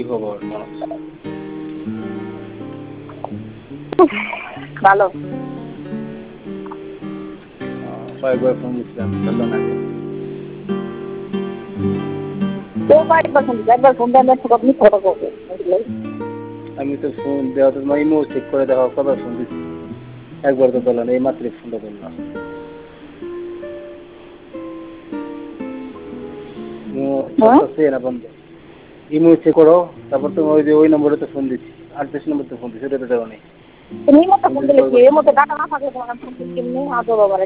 খবর মানুষ? ভালো। কয়েকবার ফোন দিচ্ছিলাম, ধরলো না যে। একবার ফোন দেন আপনি কথা বলবেন। আমি তো ফোন দেওয়া তো তোমার ইমো চেক করে দেখো কবার ফোন দিচ্ছি, একবার তো ধরলো না, এই মাত্র ফোনটা ধরলাম। না বন্ধ, ইমো চেক করো, তারপর তুমি ওই যে ওই নম্বরে তো ফোন দিচ্ছি, 38 নম্বর তো ফোন দিচ্ছি, ওটা তো দেওয়া নেই। তুমি মতো ফোন দিলে কি এর মধ্যে ডাটা না থাকলে তোমার ফোন কেমনে আদর বাবা